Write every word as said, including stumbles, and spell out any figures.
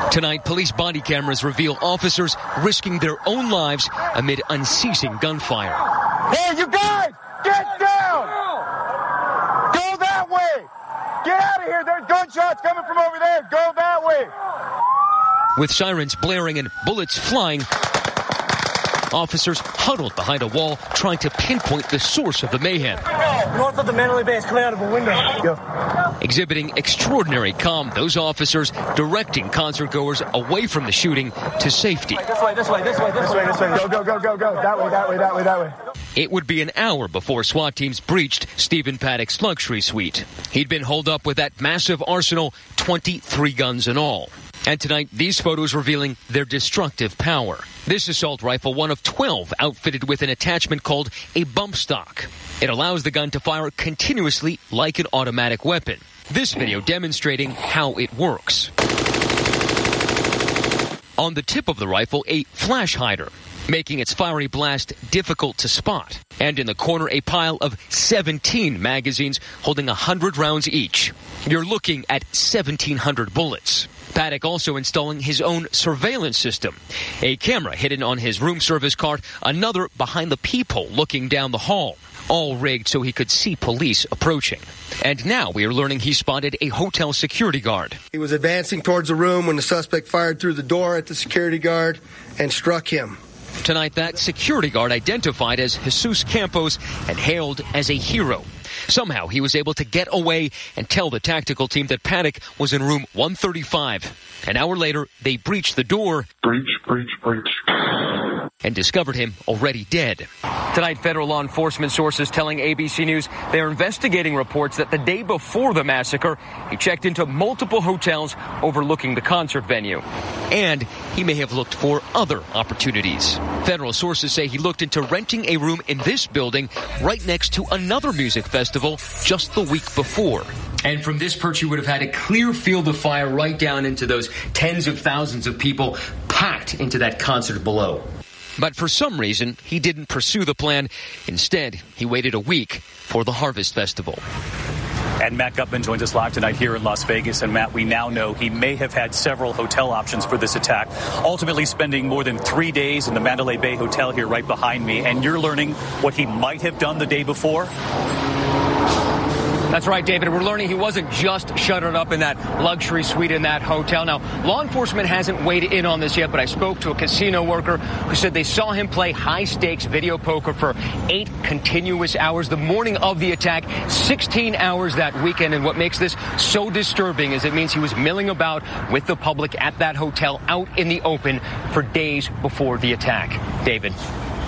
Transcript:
Tonight, police body cameras reveal officers risking their own lives amid unceasing gunfire. Hey, you guys, get down! Go that way! Get out of here! There's gunshots coming from over there! Go that way! With sirens blaring and bullets flying, officers huddled behind a wall trying to pinpoint the source of the mayhem. North of the Mandalay Bay is clear out of a window. Go. Exhibiting extraordinary calm, those officers directing concertgoers away from the shooting to safety. This way, this way, this way, this way, this way. Go, go, go, go, go. That way, that way, that way, that way. It would be an hour before SWAT teams breached Stephen Paddock's luxury suite. He'd been holed up with that massive arsenal, twenty-three guns in all. And tonight, these photos revealing their destructive power. This assault rifle, one of twelve, outfitted with an attachment called a bump stock. It allows the gun to fire continuously like an automatic weapon. This video demonstrating how it works. On the tip of the rifle, a flash hider, making its fiery blast difficult to spot. And in the corner, a pile of seventeen magazines holding one hundred rounds each. You're looking at seventeen hundred bullets. Paddock also installing his own surveillance system. A camera hidden on his room service cart, another behind the peephole looking down the hall. All rigged so he could see police approaching. And now we are learning he spotted a hotel security guard. He was advancing towards the room when the suspect fired through the door at the security guard and struck him. Tonight, that security guard identified as Jesus Campos and hailed as a hero. Somehow, he was able to get away and tell the tactical team that Paddock was in room one thirty-five. An hour later, they breached the door. Breach, breach, breach. And discovered him already dead. Tonight, federal law enforcement sources telling A B C News they are investigating reports that the day before the massacre, he checked into multiple hotels overlooking the concert venue. And he may have looked for other opportunities. Federal sources say he looked into renting a room in this building right next to another music festival just the week before. And from this perch, you would have had a clear field of fire right down into those tens of thousands of people packed into that concert below. But for some reason, he didn't pursue the plan. Instead, he waited a week for the Harvest Festival. And Matt Gutman joins us live tonight here in Las Vegas. And Matt, we now know he may have had several hotel options for this attack, ultimately spending more than three days in the Mandalay Bay Hotel here right behind me. And you're learning what he might have done the day before? That's right, David. We're learning he wasn't just shuttered up in that luxury suite in that hotel. Now, law enforcement hasn't weighed in on this yet, but I spoke to a casino worker who said they saw him play high-stakes video poker for eight continuous hours the morning of the attack, sixteen hours that weekend. And what makes this so disturbing is it means he was milling about with the public at that hotel out in the open for days before the attack. David.